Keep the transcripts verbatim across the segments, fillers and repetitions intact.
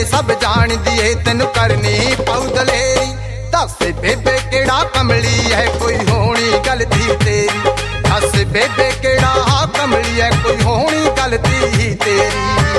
सब जान दिए तेन करनी पाऊ दलेरी। दस बेबे केड़ा कमली है कोई होनी गलती तेरी। दस बेबे केड़ा कमली है कोई होनी गलती तेरी।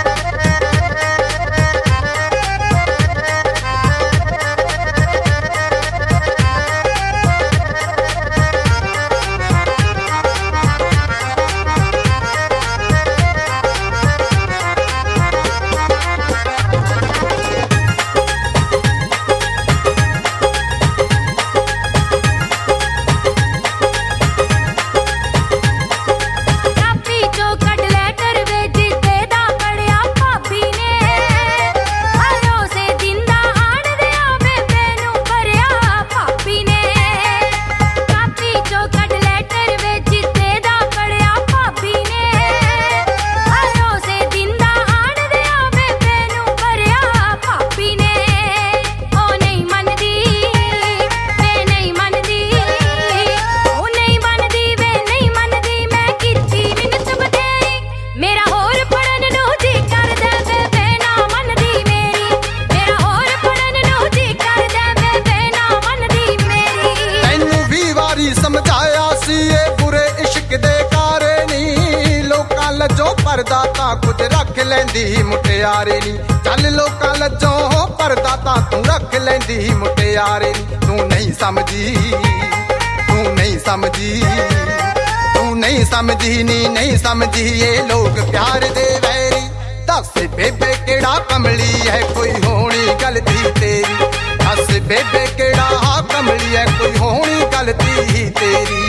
परदा तां कुछ रख लेंदी मुटियारे नी। चल लोकां लज्जों परदा तां तू रख लेंदी मुटियारे नी। तू नहीं समझी तू नहीं समझी तू नहीं समझी नी नहीं समझी ये लोग प्यार दे वैरी। दस बेबे केड़ा कमली है कोई होनी गलती तेरी। दस बेबे केड़ा कमली है कोई होनी गलती तेरी।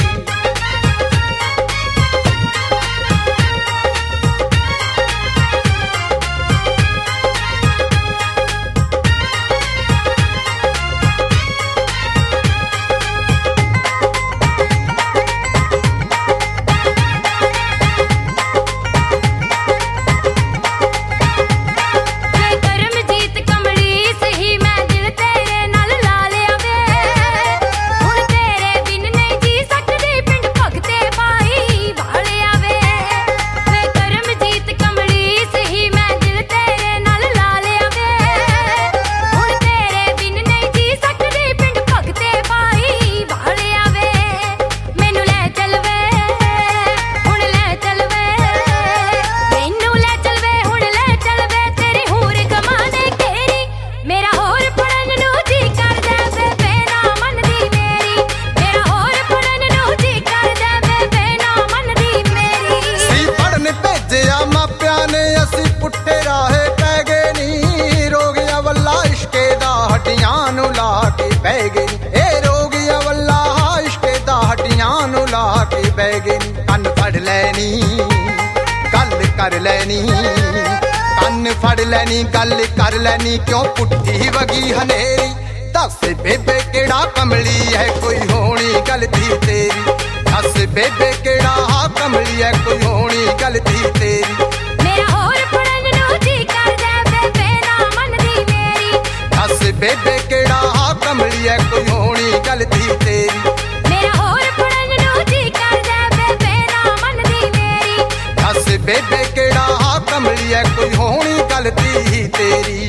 कन फड़ लैनी गल कर लैनी कन फड़ लैनी गल कर लैनी क्यों पुट्ठी वगी हनेरी। दस बेबे केड़ा कमली है कोई होनी गलती तेरी। दस बेबे केड़ा कमली है कोई होनी गलती तेरी। मेरा होर पड़न नू जी करदा बेबे ना मनदी मेरी। दस बेबे केड़ा कमली है कोई होनी गलती तेरी। मेरा होर पड़न नू जी करदा बेबे ना मनदी मेरी। दस बेबे केड़ा कमली है कोई होनी गलती तेरी।